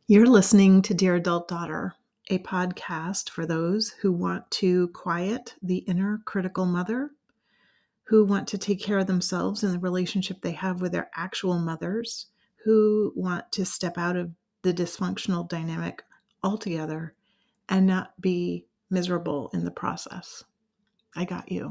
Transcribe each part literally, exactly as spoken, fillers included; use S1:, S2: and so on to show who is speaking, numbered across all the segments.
S1: You're listening to Dear Adult Daughter, a podcast for those who want to quiet the inner critical mother, who want to take care of themselves in the relationship they have with their actual mothers, who want to step out of the dysfunctional dynamic altogether and not be miserable in the process. I got you.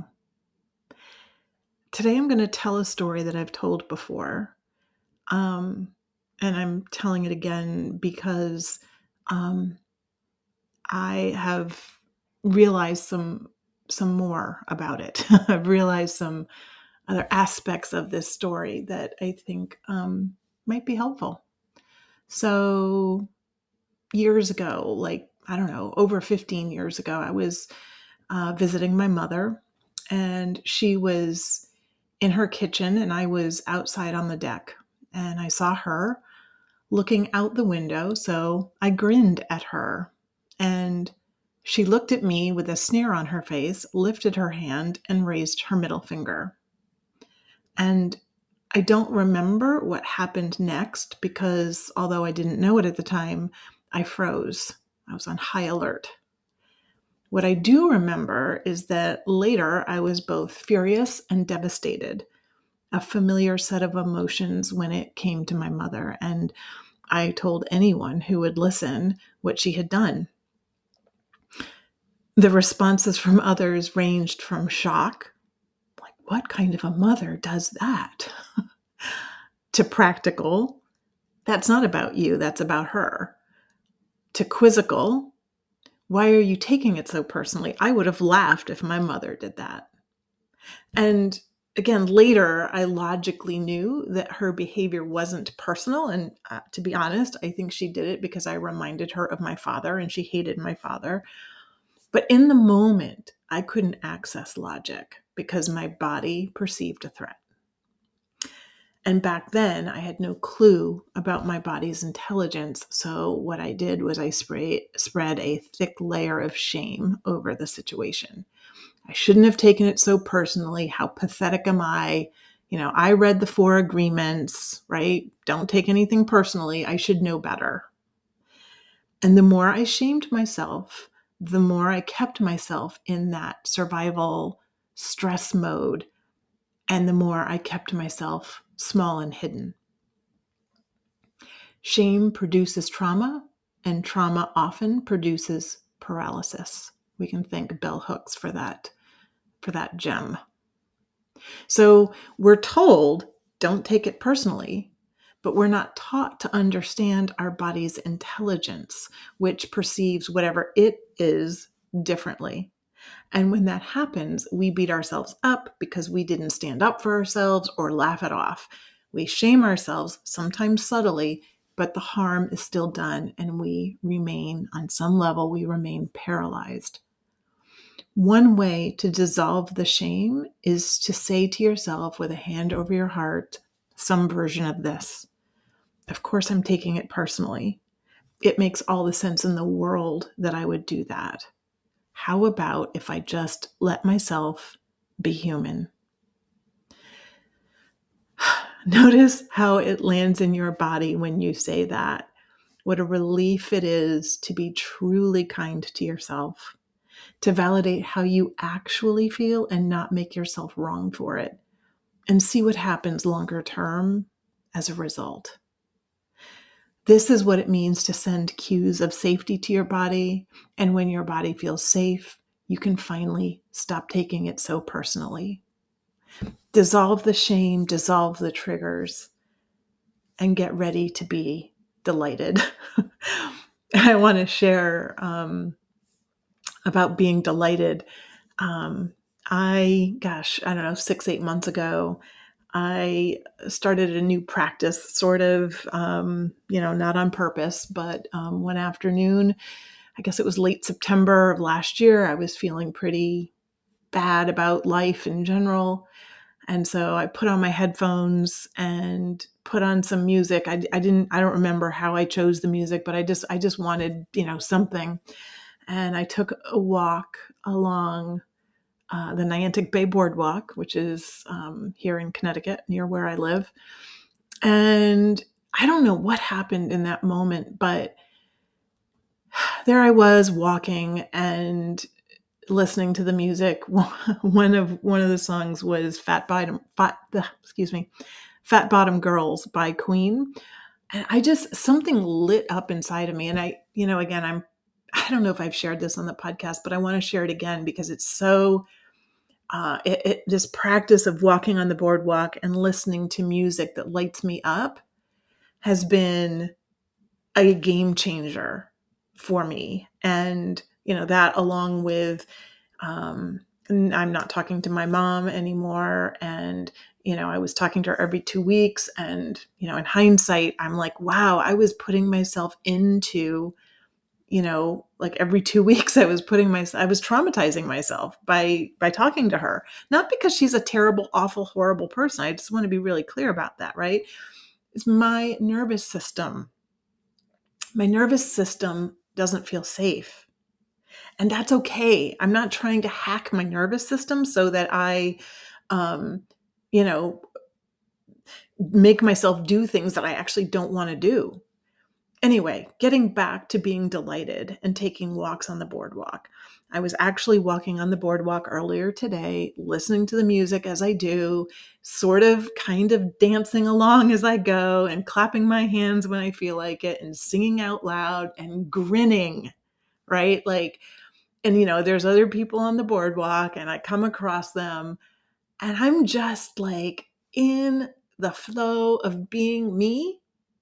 S1: Today I'm going to tell a story that I've told before. Um, and I'm telling it again because um, I have realized some some more about it. I've realized some other aspects of this story that I think um, might be helpful. So years ago, like, I don't know, over fifteen years ago, I was uh, visiting my mother, and she was in her kitchen, and I was outside on the deck, and I saw her looking out the window, so I grinned at her, and she looked at me with a sneer on her face, lifted her hand, and raised her middle finger. And I don't remember what happened next because, although I didn't know it at the time, I froze. I was on high alert. What I do remember is that later I was both furious and devastated, a familiar set of emotions when it came to my mother, and I told anyone who would listen what she had done. The responses from others ranged from shock, like, what kind of a mother does that? To practical, that's not about you, that's about her. To quizzical, why are you taking it so personally? I would have laughed if my mother did that. And again, later, I logically knew that her behavior wasn't personal. And uh, to be honest, I think she did it because I reminded her of my father and she hated my father. But in the moment, I couldn't access logic because my body perceived a threat. And back then, I had no clue about my body's intelligence. So what I did was I spray, spread a thick layer of shame over the situation. I shouldn't have taken it so personally. How pathetic am I? You know, I read the four agreements, right? Don't take anything personally. I should know better. And the more I shamed myself, the more I kept myself in that survival stress mode, and the more I kept myself small and hidden. Shame produces trauma, and trauma often produces paralysis. We can thank bell hooks for that, for that gem. So we're told, don't take it personally, but we're not taught to understand our body's intelligence, which perceives whatever it is differently. And when that happens, we beat ourselves up because we didn't stand up for ourselves or laugh it off. We shame ourselves, sometimes subtly, but the harm is still done and we remain, on some level, we remain paralyzed. One way to dissolve the shame is to say to yourself with a hand over your heart, some version of this. Of course, I'm taking it personally. It makes all the sense in the world that I would do that. How about if I just let myself be human? Notice how it lands in your body when you say that. What a relief it is to be truly kind to yourself, to validate how you actually feel and not make yourself wrong for it, and see what happens longer term as a result. This is what it means to send cues of safety to your body. And when your body feels safe, you can finally stop taking it so personally. Dissolve the shame, dissolve the triggers, and get ready to be delighted. I want to share um, about being delighted. Um, I, gosh, I don't know, six, eight months ago, I started a new practice, sort of, um, you know, not on purpose, but um, one afternoon, I guess it was late September of last year, I was feeling pretty bad about life in general. And so I put on my headphones and put on some music. I, I didn't, I don't remember how I chose the music, but I just, I just wanted, you know, something. And I took a walk along uh, the Niantic Bay Boardwalk, which is um, here in Connecticut, near where I live. And I don't know what happened in that moment, but there I was walking and listening to the music. One of one of the songs was Fat Bottom Fat excuse me, Fat Bottom Girls by Queen. And I just something lit up inside of me. And I, you know, again, I'm I don't know if I've shared this on the podcast, but I want to share it again because it's so uh it, it this practice of walking on the boardwalk and listening to music that lights me up has been a game changer for me. And, you know, that along with, um, I'm not talking to my mom anymore. And, you know, I was talking to her every two weeks. And, you know, in hindsight, I'm like, wow, I was putting myself into, you know, like every two weeks I was putting myself, I was traumatizing myself by, by talking to her, not because she's a terrible, awful, horrible person. I just want to be really clear about that, right? It's my nervous system. My nervous system doesn't feel safe. And that's okay. I'm not trying to hack my nervous system so that I, um, you know, make myself do things that I actually don't want to do. Anyway, getting back to being delighted and taking walks on the boardwalk. I was actually walking on the boardwalk earlier today, listening to the music as I do, sort of kind of dancing along as I go and clapping my hands when I feel like it and singing out loud and grinning, right? Like, and you know, there's other people on the boardwalk and I come across them and I'm just like in the flow of being me.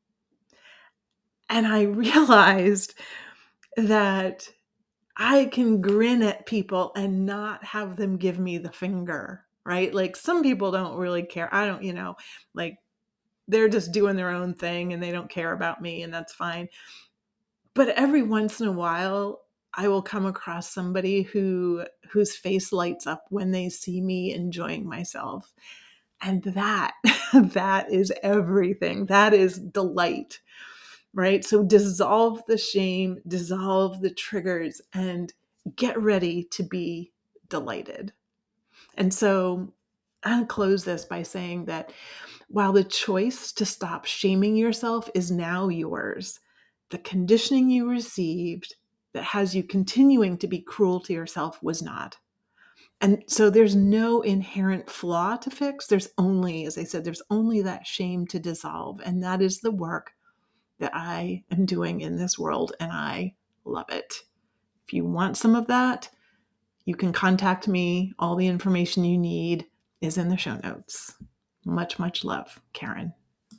S1: And I realized that I can grin at people and not have them give me the finger, right? Like some people don't really care. I don't, you know, like they're just doing their own thing and they don't care about me and that's fine. But every once in a while, I will come across somebody who whose face lights up when they see me enjoying myself. And that that is everything. That is delight. Right? So dissolve the shame, dissolve the triggers, and get ready to be delighted. And so I'll close this by saying that while the choice to stop shaming yourself is now yours, the conditioning you received that has you continuing to be cruel to yourself was not. And so there's no inherent flaw to fix. There's only, as I said, there's only that shame to dissolve. And that is the work that I am doing in this world, and I love it. If you want some of that, you can contact me. All the information you need is in the show notes. Much, much love, Karen.